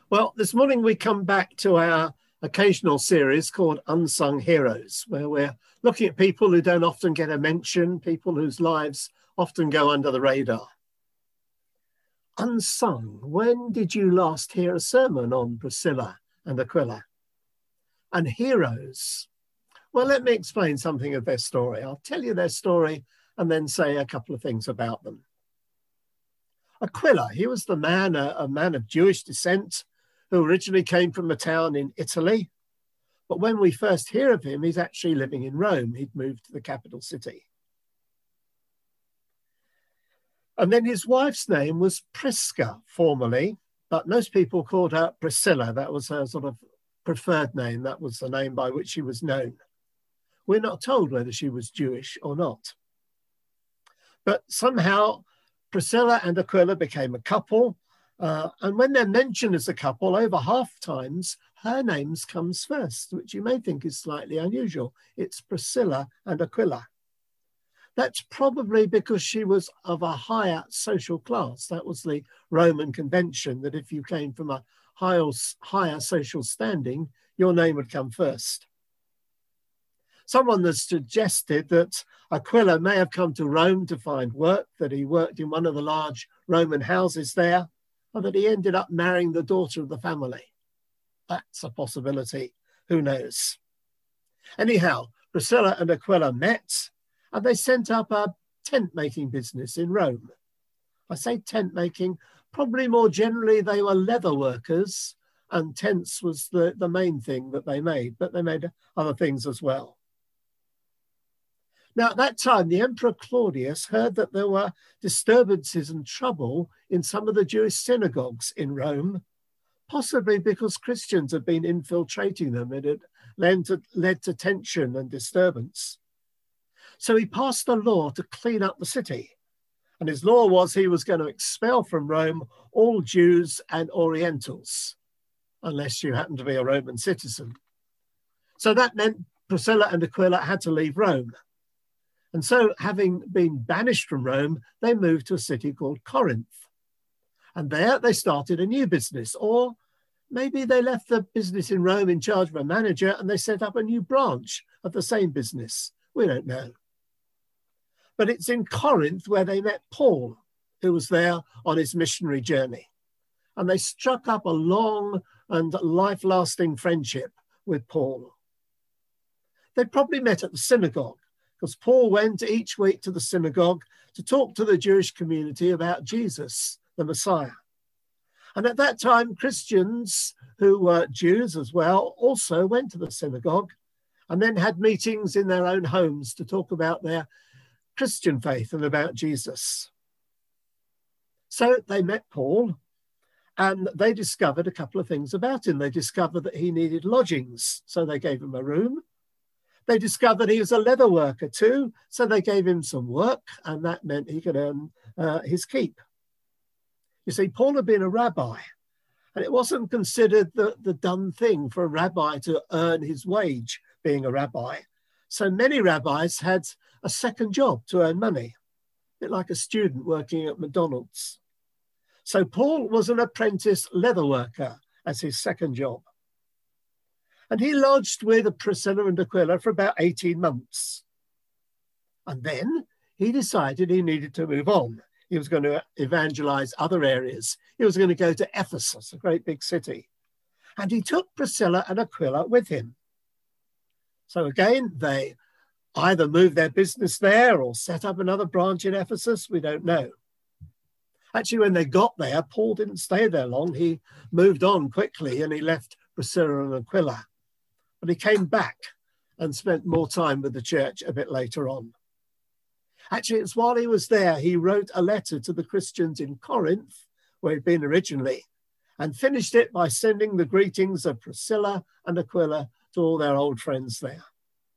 Well, this morning we come back to our occasional series called Unsung Heroes, where we're looking at people who don't often get a mention, people whose lives often go under the radar. Unsung, when did you last hear a sermon on Priscilla and Aquila? And heroes, well, let me explain something of their story. I'll tell you their story and then say a couple of things about them. Aquila, he was a man of Jewish descent, who originally came from a town in Italy. But when we first hear of him, he's actually living in Rome. He'd moved to the capital city. And then his wife's name was Prisca formerly, but most people called her Priscilla. That was her sort of preferred name. That was the name by which she was known. We're not told whether she was Jewish or not. But somehow Priscilla and Aquila became a couple. And when they're mentioned as a couple, over half times, her name comes first, which you may think is slightly unusual. It's Priscilla and Aquila. That's probably because she was of a higher social class. That was the Roman convention, that if you came from a higher social standing, your name would come first. Someone has suggested that Aquila may have come to Rome to find work, that he worked in one of the large Roman houses there, or that he ended up marrying the daughter of the family. That's a possibility. Who knows? Anyhow, Priscilla and Aquila met, and they set up a tent-making business in Rome. I say tent-making, probably more generally they were leather workers, and tents was the main thing that they made, but they made other things as well. Now, at that time, the Emperor Claudius heard that there were disturbances and trouble in some of the Jewish synagogues in Rome, possibly because Christians had been infiltrating them and it led to tension and disturbance. So he passed a law to clean up the city. And his law was he was going to expel from Rome all Jews and Orientals, unless you happen to be a Roman citizen. So that meant Priscilla and Aquila had to leave Rome. And so, having been banished from Rome, they moved to a city called Corinth. And there they started a new business, or maybe they left the business in Rome in charge of a manager and they set up a new branch of the same business. We don't know. But it's in Corinth where they met Paul, who was there on his missionary journey. And they struck up a long and life-lasting friendship with Paul. They probably met at the synagogue, because Paul went each week to the synagogue to talk to the Jewish community about Jesus, the Messiah. And at that time, Christians who were Jews as well also went to the synagogue and then had meetings in their own homes to talk about their Christian faith and about Jesus. So they met Paul and they discovered a couple of things about him. They discovered that he needed lodgings, so they gave him a room. They discovered he was a leather worker too, so they gave him some work, and that meant he could earn his keep. You see, Paul had been a rabbi, and it wasn't considered the done thing for a rabbi to earn his wage being a rabbi. So many rabbis had a second job to earn money, a bit like a student working at McDonald's. So Paul was an apprentice leather worker as his second job. And he lodged with Priscilla and Aquila for about 18 months. And then he decided he needed to move on. He was going to evangelize other areas. He was going to go to Ephesus, a great big city. And he took Priscilla and Aquila with him. So again, they either moved their business there or set up another branch in Ephesus. We don't know. Actually, when they got there, Paul didn't stay there long. He moved on quickly and he left Priscilla and Aquila. But he came back and spent more time with the church a bit later on. Actually, it's while he was there, he wrote a letter to the Christians in Corinth, where he'd been originally, and finished it by sending the greetings of Priscilla and Aquila to all their old friends there.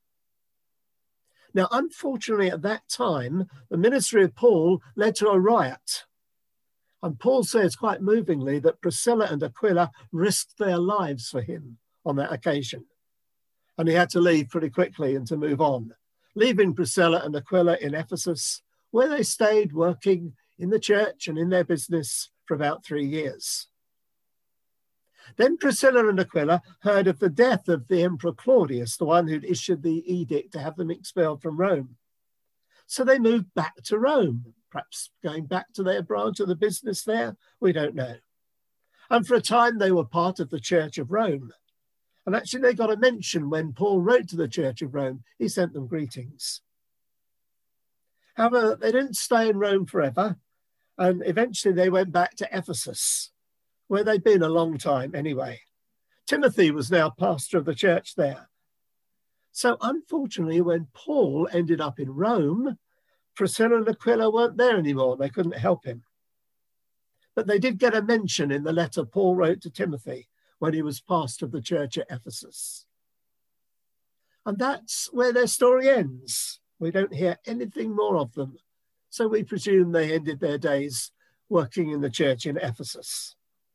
Now, unfortunately, at that time, the ministry of Paul led to a riot. And Paul says quite movingly that Priscilla and Aquila risked their lives for him on that occasion. And he had to leave pretty quickly and to move on, leaving Priscilla and Aquila in Ephesus, where they stayed working in the church and in their business for about 3 years. Then Priscilla and Aquila heard of the death of the Emperor Claudius, the one who'd issued the edict to have them expelled from Rome. So they moved back to Rome, perhaps going back to their branch of the business there, we don't know. And for a time they were part of the Church of Rome. And actually they got a mention when Paul wrote to the Church of Rome, he sent them greetings. However, they didn't stay in Rome forever, and eventually they went back to Ephesus, where they'd been a long time anyway. Timothy was now pastor of the church there. So unfortunately, when Paul ended up in Rome, Priscilla and Aquila weren't there anymore. They couldn't help him. But they did get a mention in the letter Paul wrote to Timothy when he was pastor of the church at Ephesus. And that's where their story ends. We don't hear anything more of them. So we presume they ended their days working in the church in Ephesus.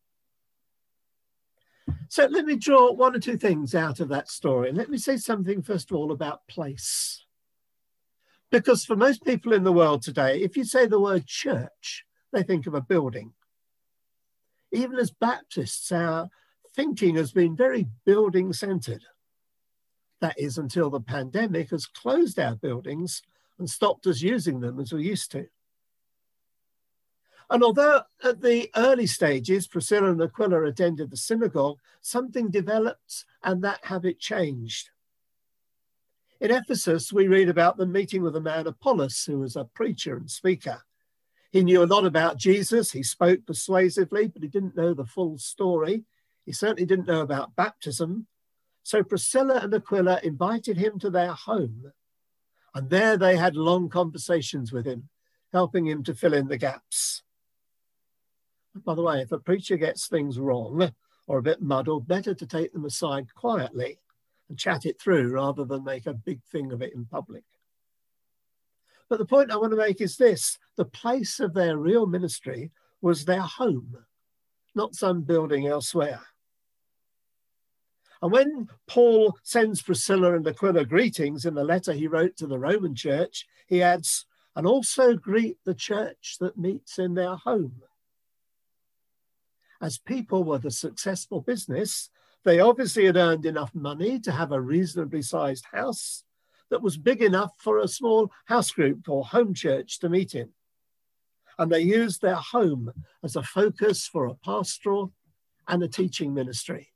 So let me draw one or two things out of that story. Let me say something, first of all, about place. Because for most people in the world today, if you say the word church, they think of a building. Even as Baptists, our thinking has been very building-centered. That is until the pandemic has closed our buildings and stopped us using them as we used to. And although at the early stages, Priscilla and Aquila attended the synagogue, something developed and that habit changed. In Ephesus, we read about them meeting with a man, Apollos, who was a preacher and speaker. He knew a lot about Jesus. He spoke persuasively, but he didn't know the full story. He certainly didn't know about baptism. So Priscilla and Aquila invited him to their home. And there they had long conversations with him, helping him to fill in the gaps. By the way, if a preacher gets things wrong or a bit muddled, better to take them aside quietly and chat it through rather than make a big thing of it in public. But the point I want to make is this: the place of their real ministry was their home, not some building elsewhere. And when Paul sends Priscilla and Aquila greetings in the letter he wrote to the Roman church, he adds, and also greet the church that meets in their home. As people with a successful business, they obviously had earned enough money to have a reasonably sized house that was big enough for a small house group or home church to meet in. And they used their home as a focus for a pastoral and a teaching ministry.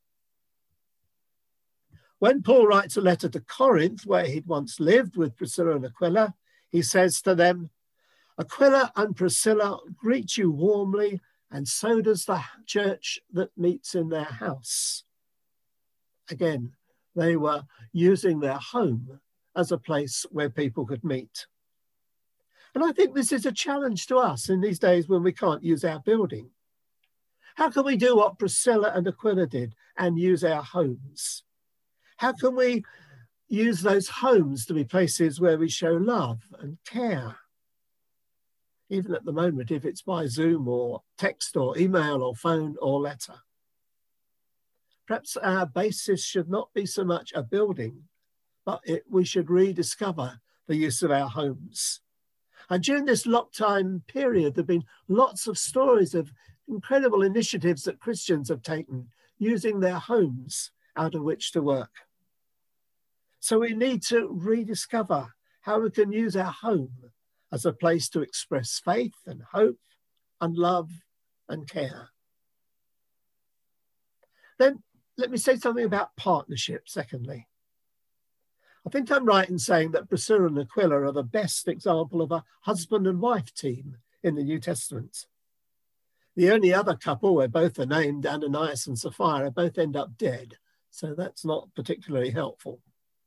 When Paul writes a letter to Corinth, where he'd once lived with Priscilla and Aquila, he says to them, Aquila and Priscilla greet you warmly, and so does the church that meets in their house. Again, they were using their home as a place where people could meet. And I think this is a challenge to us in these days when we can't use our building. How can we do what Priscilla and Aquila did and use our homes? How can we use those homes to be places where we show love and care? Even at the moment, if it's by Zoom or text or email or phone or letter. Perhaps our basis should not be so much a building, but we should rediscover the use of our homes. And during this lockdown period, there have been lots of stories of incredible initiatives that Christians have taken using their homes out of which to work. So we need to rediscover how we can use our home as a place to express faith and hope and love and care. Then let me say something about partnership, secondly. I think I'm right in saying that Priscilla and Aquila are the best example of a husband and wife team in the New Testament. The only other couple where both are named, Ananias and Sapphira, both end up dead, so that's not particularly helpful.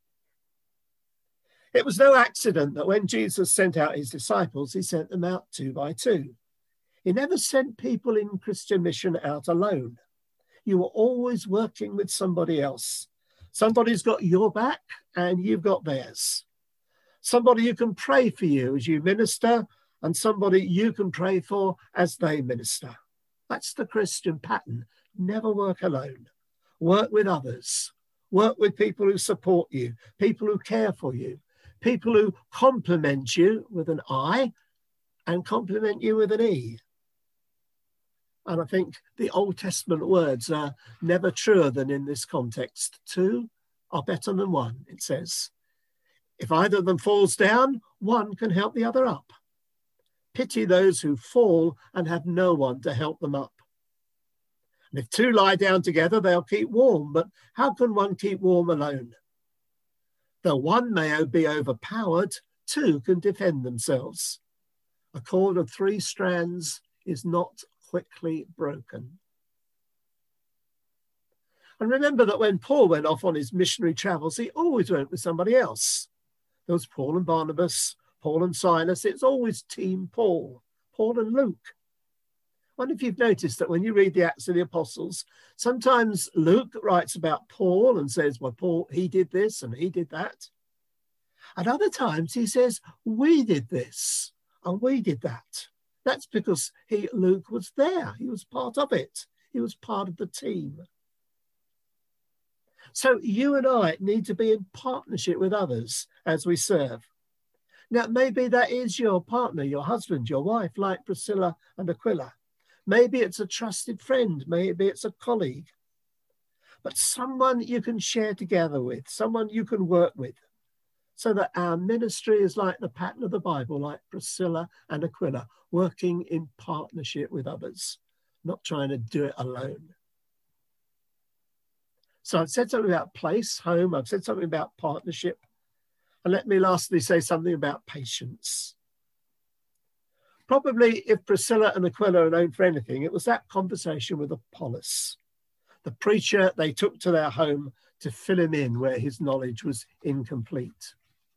It was no accident that when Jesus sent out his disciples, he sent them out 2 by 2. He never sent people in Christian mission out alone. You were always working with somebody else. Somebody's got your back and you've got theirs. Somebody who can pray for you as you minister and somebody you can pray for as they minister. That's the Christian pattern. Never work alone. Work with others. Work with people who support you, people who care for you, people who compliment you with an I and compliment you with an E. And I think the Old Testament words are never truer than in this context. Two are better than one, it says. If either of them falls down, one can help the other up. Pity those who fall and have no one to help them up. And if two lie down together, they'll keep warm. But how can one keep warm alone? Though one may be overpowered, two can defend themselves. A cord of 3 strands is not quickly broken. And remember that when Paul went off on his missionary travels, he always went with somebody else. There was Paul and Barnabas, Paul and Silas. It's always Team Paul, Paul and Luke. I wonder if you've noticed that when you read the Acts of the Apostles, sometimes Luke writes about Paul and says, well, Paul, he did this and he did that. And other times he says, we did this and we did that. That's because Luke was there. He was part of it. He was part of the team. So you and I need to be in partnership with others as we serve. Now, maybe that is your partner, your husband, your wife, like Priscilla and Aquila. Maybe it's a trusted friend. Maybe it's a colleague. But someone you can share together with, someone you can work with, so that our ministry is like the pattern of the Bible, like Priscilla and Aquila, working in partnership with others, not trying to do it alone. So I've said something about place, home. I've said something about partnership. And let me lastly say something about patience. Probably if Priscilla and Aquila are known for anything, it was that conversation with Apollos, the preacher they took to their home to fill him in where his knowledge was incomplete.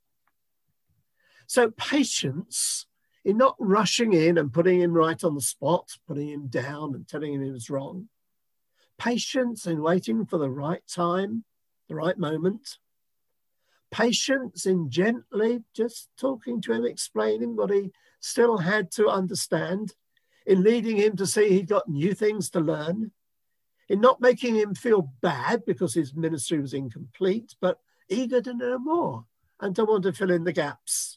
So patience in not rushing in and putting him right on the spot, putting him down and telling him he was wrong. Patience in waiting for the right time, the right moment. Patience in gently just talking to him, explaining what he still had to understand, in leading him to see he'd got new things to learn, in not making him feel bad because his ministry was incomplete, but eager to know more and to want to fill in the gaps.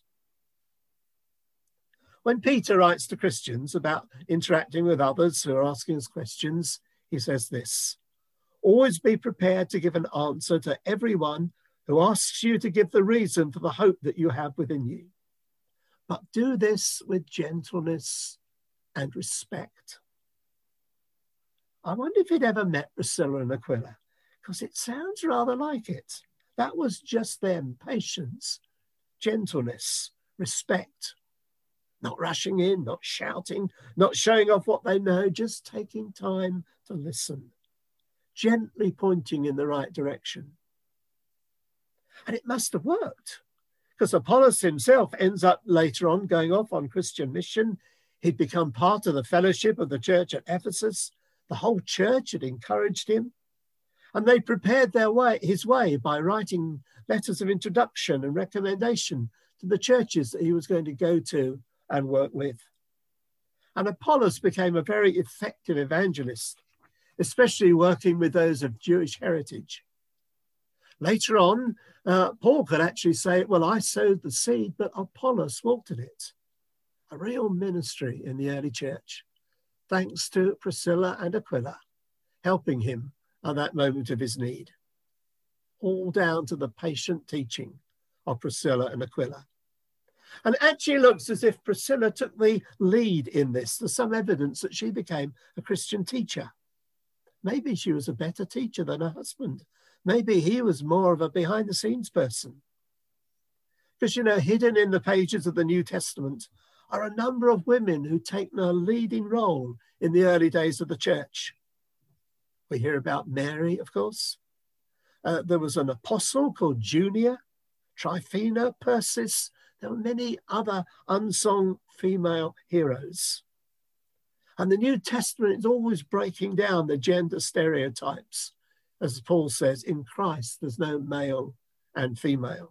When Peter writes to Christians about interacting with others who are asking us questions, he says this: always be prepared to give an answer to everyone who asks you to give the reason for the hope that you have within you. But do this with gentleness and respect. I wonder if he'd ever met Priscilla and Aquila, because it sounds rather like it. That was just them: patience, gentleness, respect. Not rushing in, not shouting, not showing off what they know, just taking time to listen, gently pointing in the right direction. And it must have worked, because Apollos himself ends up later on going off on Christian mission. He'd become part of the fellowship of the church at Ephesus. The whole church had encouraged him. And they prepared his way by writing letters of introduction and recommendation to the churches that he was going to go to and work with. And Apollos became a very effective evangelist, especially working with those of Jewish heritage. Later on, Paul could actually say, well, I sowed the seed, but Apollos watered it. A real ministry in the early church, thanks to Priscilla and Aquila, helping him at that moment of his need. All down to the patient teaching of Priscilla and Aquila. And it actually looks as if Priscilla took the lead in this. There's some evidence that she became a Christian teacher. Maybe she was a better teacher than her husband. Maybe he was more of a behind-the-scenes person. Because, hidden in the pages of the New Testament are a number of women who've taken a leading role in the early days of the church. We hear about Mary, of course. There was an apostle called Junia, Tryphena, Persis. There were many other unsung female heroes. And the New Testament is always breaking down the gender stereotypes. As Paul says, in Christ, there's no male and female.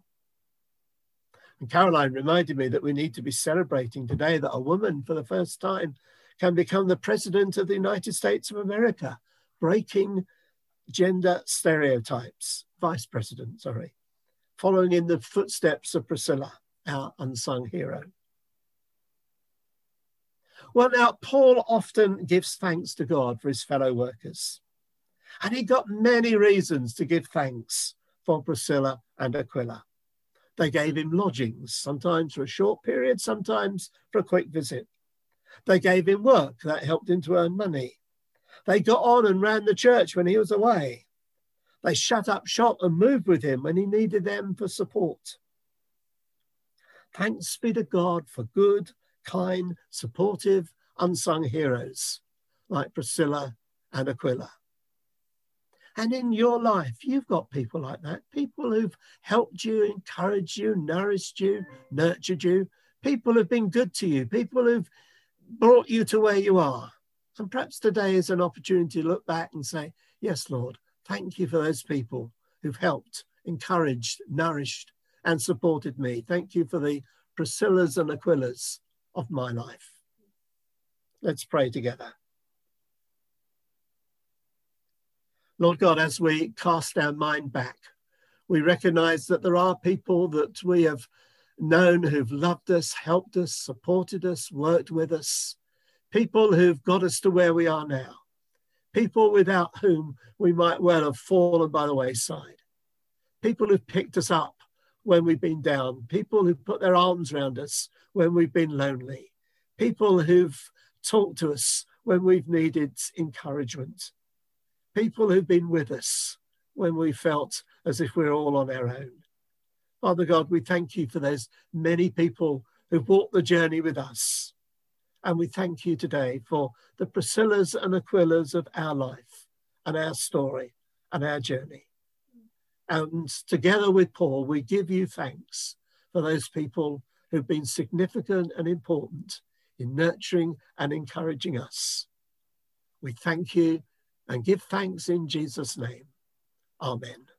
And Caroline reminded me that we need to be celebrating today that a woman, for the first time, can become the president of the United States of America, breaking gender stereotypes, vice president, following in the footsteps of Priscilla, our unsung hero. Well, now, Paul often gives thanks to God for his fellow workers. And he got many reasons to give thanks for Priscilla and Aquila. They gave him lodgings, sometimes for a short period, sometimes for a quick visit. They gave him work that helped him to earn money. They got on and ran the church when he was away. They shut up shop and moved with him when he needed them for support. Thanks be to God for good, kind, supportive, unsung heroes like Priscilla and Aquila. And in your life, you've got people like that, people who've helped you, encouraged you, nourished you, nurtured you, people who've been good to you, people who've brought you to where you are. And perhaps today is an opportunity to look back and say, yes, Lord, thank you for those people who've helped, encouraged, nourished, and supported me. Thank you for the Priscillas and Aquilas of my life. Let's pray together. Lord God, as we cast our mind back, we recognize that there are people that we have known who've loved us, helped us, supported us, worked with us, people who've got us to where we are now, people without whom we might well have fallen by the wayside, people who've picked us up when we've been down, people who've put their arms around us when we've been lonely, people who've talked to us when we've needed encouragement, people who've been with us when we felt as if we're all on our own. Father God, we thank you for those many people who've walked the journey with us. And we thank you today for the Priscillas and Aquilas of our life and our story and our journey. And together with Paul, we give you thanks for those people who've been significant and important in nurturing and encouraging us. We thank you and give thanks in Jesus' name. Amen.